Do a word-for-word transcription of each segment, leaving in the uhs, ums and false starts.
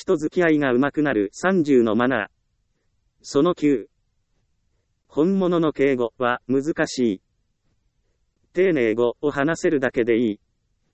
人付き合いが上手くなるさんじゅうのマナー。そのきゅう。本物の敬語は難しい。丁寧語を話せるだけでいい。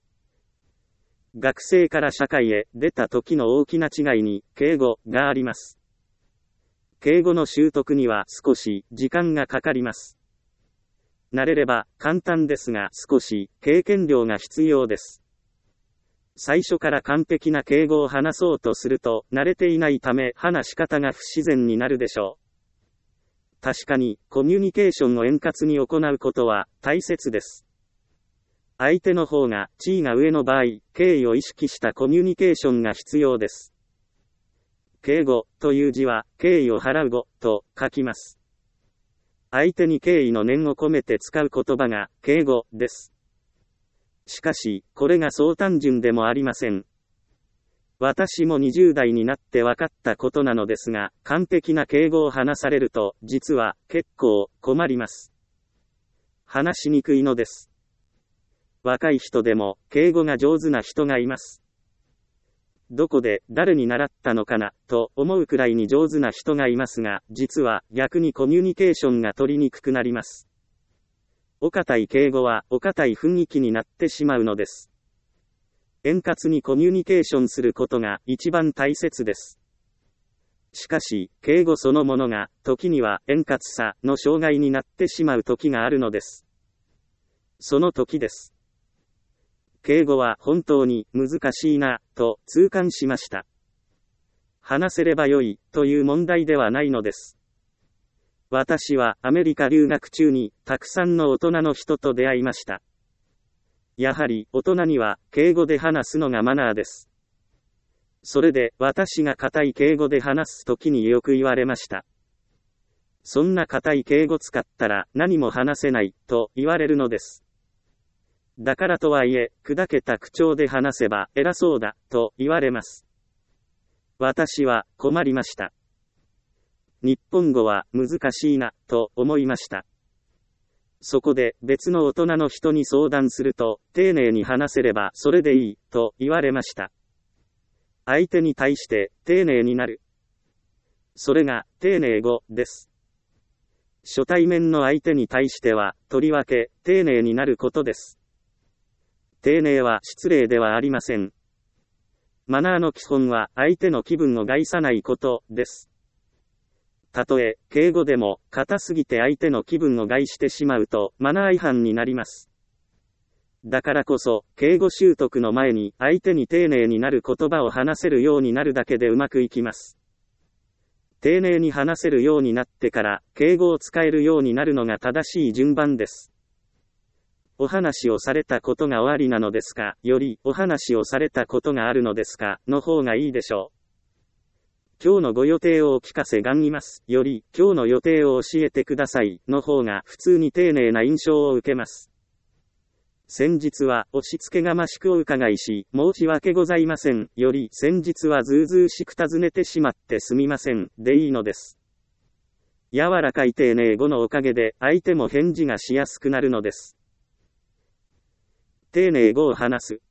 学生から社会へ出た時の大きな違いに敬語があります。敬語の習得には少し時間がかかります。慣れれば簡単ですが少し経験量が必要です。最初から完璧な敬語を話そうとすると慣れていないため話し方が不自然になるでしょう。確かにコミュニケーションを円滑に行うことは大切です。相手の方が地位が上の場合、敬意を意識したコミュニケーションが必要です。敬語という字は敬意を払う語と書きます。相手に敬意の念を込めて使う言葉が敬語です。しかし、これがそう単純でもありません。私もにじゅう代になって分かったことなのですが、完璧な敬語を話されると、実は結構困ります。話しにくいのです。若い人でも敬語が上手な人がいます。どこで誰に習ったのかなと思うくらいに上手な人がいますが、実は逆にコミュニケーションが取りにくくなります。お堅い敬語はお堅い雰囲気になってしまうのです。円滑にコミュニケーションすることが一番大切です。しかし、敬語そのものが時には円滑さの障害になってしまう時があるのです。その時です。敬語は本当に難しいなと痛感しました。話せればよいという問題ではないのです。私はアメリカ留学中にたくさんの大人の人と出会いました。やはり大人には敬語で話すのがマナーです。それで私が固い敬語で話すときによく言われました。そんな固い敬語使ったら何も話せないと言われるのです。だからとはいえ、砕けた口調で話せば偉そうだと言われます。私は困りました。日本語は難しいなと思いました。そこで別の大人の人に相談すると、丁寧に話せればそれでいいと言われました。相手に対して丁寧になる。それが丁寧語です。初対面の相手に対しては、とりわけ丁寧になることです。丁寧は失礼ではありません。マナーの基本は相手の気分を害さないことです。たとえ、敬語でも、硬すぎて相手の気分を害してしまうと、マナー違反になります。だからこそ、敬語習得の前に、相手に丁寧になる言葉を話せるようになるだけでうまくいきます。丁寧に話せるようになってから、敬語を使えるようになるのが正しい順番です。お話をされたことが終わりなのですか、より、お話をされたことがあるのですか、の方がいいでしょう。今日のご予定をお聞かせ願います。より、今日の予定を教えてください。の方が普通に丁寧な印象を受けます。先日は押し付けがましくお伺いし、申し訳ございません。より、先日はずうずうしく尋ねてしまってすみません。でいいのです。柔らかい丁寧語のおかげで、相手も返事がしやすくなるのです。丁寧語を話す。